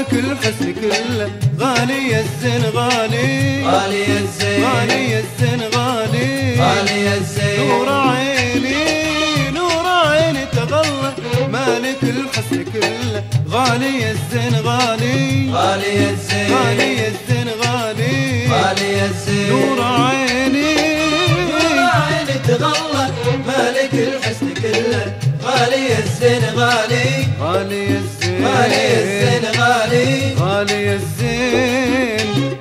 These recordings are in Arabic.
مالك الحسن كله، غالي الزين غالي، غالي الزين، غالي الزين غالي، غالي الزين، نور عيني نور عيني تغلى، مالك الحسن كله، غالي الزين غالي، غالي الزين، غالي الزين غالي، غالي الزين، نور عيني نور عيني تغلى، مالك الحسن كله، غالي الزين غالي، غالي الزين، غالي الزين غالي، غالي الزين.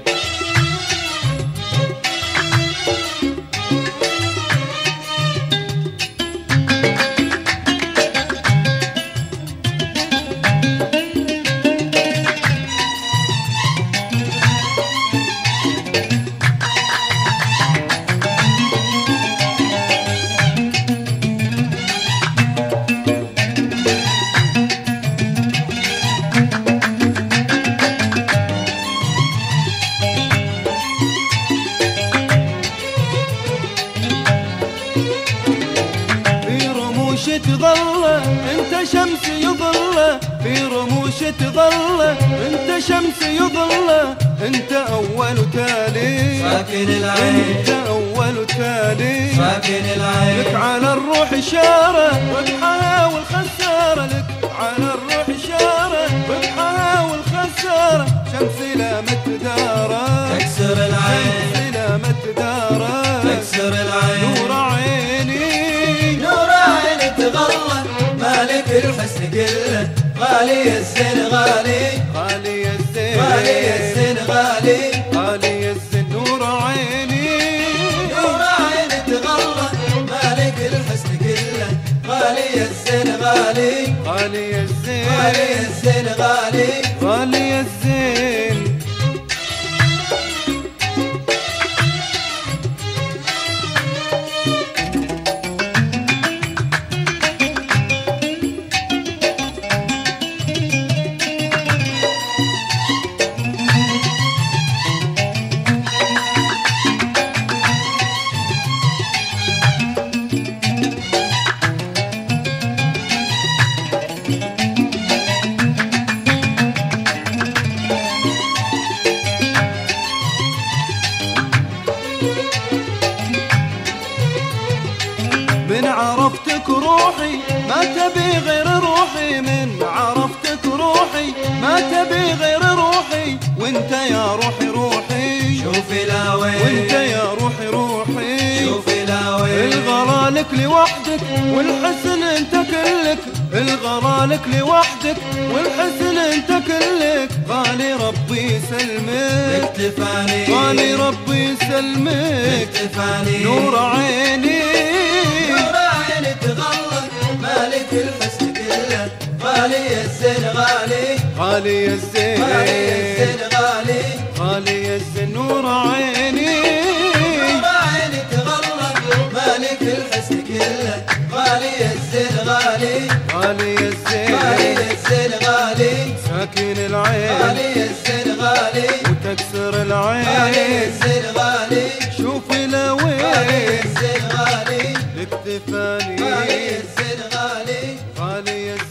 تظل انت شمس يظل، في رموش تظل انت شمس يظل، انت اول تالي ساكن العين، انت اول تالي ساكن العين، لك على الروح اشاره وبحها والخساره، لك على الروح اشاره وبحها والخساره، شمس لا متداره تكسر العين، شمس لا متداره تكسر العين، نور عيني نور عيني تغلى، مالك الحسن كله، غالي الزين غالي، غالي الزين، غالي الزين غالي، غالي الزين، نور عيني نور عيني تغلى، مالك الحسن كله، غالي الزين غالي، غالي الزين، غالي الزين غالي، غالي الزين. من عرفتك روحي ما تبي غير روحي، من عرفتك روحي ما تبي غير روحي، وانت يا روحي روحي شوفي لا وين، وانت يا روحي روحي شوفي لا وين، الغلا لك لوحدك والحسن انت كلك، الغلا لك لوحدك والحسن انت كلك، غالي ربي يسلمك اكتفاني، غالي ربي يسلمك اكتفاني، نور عيني نور عيني تغلى، مالك الحسن كله، غالي الزين غالي، غالي الزين، غالي الزين غالي، غالي الزين، نور عيني نور عيني تغلى، مالك الحسن كله، غالي الزين غالي، غالي الزين، غالي الزين غالي، ساكن العين غالي الزين غالي، وتكسر غالي العين، الزين غالي، شوفي غالي لوين الزين غالي، اكتفاني، غالي الزين غالي، غالي